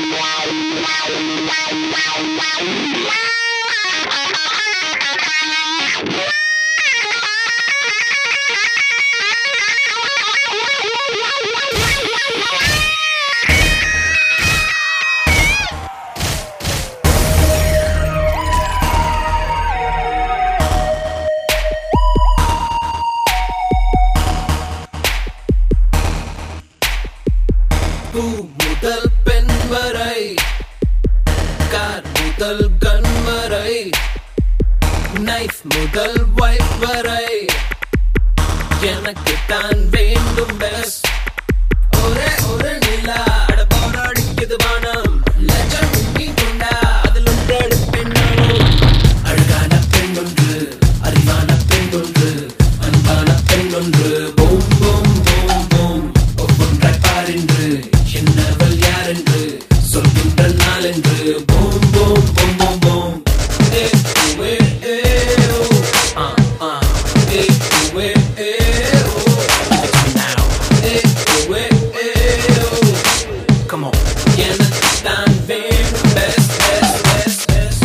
பூ முதல் பெண் வரை, கார் முதல் கன் வரை, நைஃப் முதல் வைஃப் வரை, எனக்கு தான் வேண்டும் பெஸ்ட். ஒரே ஒரு நிலா அடபோட அடிக்குது வானம், லட்சம் மீன் கொண்டா அதில் ஒன்றெடு பெண்ணாலும். அழகான பெண் ஒன்று, அறிவான பெண் ஒன்று, அன்பான பெண் ஒன்று, பூம் பூம் பூம் பூம் ஒவ்வொன்றாய் பாரென்று என்னவள் யாரென்று சொல்கின்ற நாளென்று boom boom boom boom boom. Come on, எனக்கு தான் வேணும் best, best, best, best.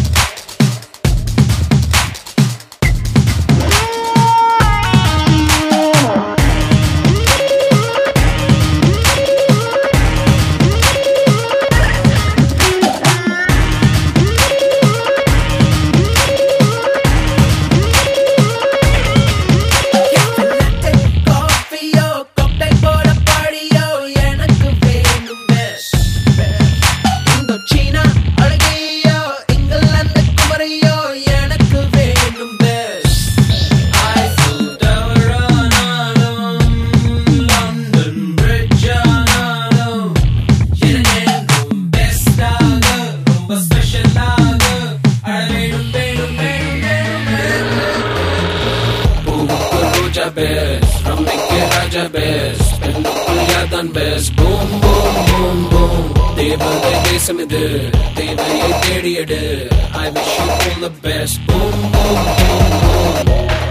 Best, rameke raja best, pennukul yadan best, boom boom boom boom. Devadai desam idu, devayai thediyadu, I wish you all the best, boom boom boom boom.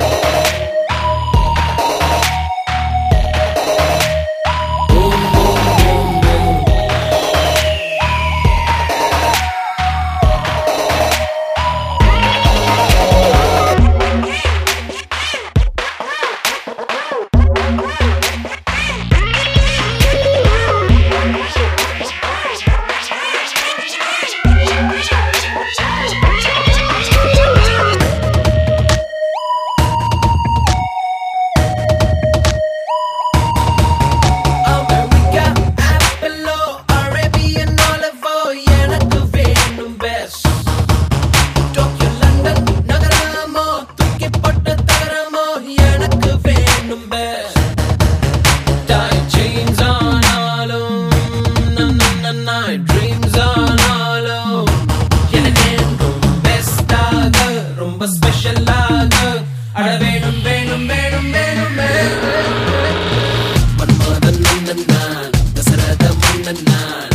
Dreams on all எனக்கும் பெஸ்டாக ரொம்ப ஸ்பெஷலாக அட வேணும் வேணும் வேணும் வேணும் மன்மதன் மன்னன் நான் தசரத மன்னன் நான்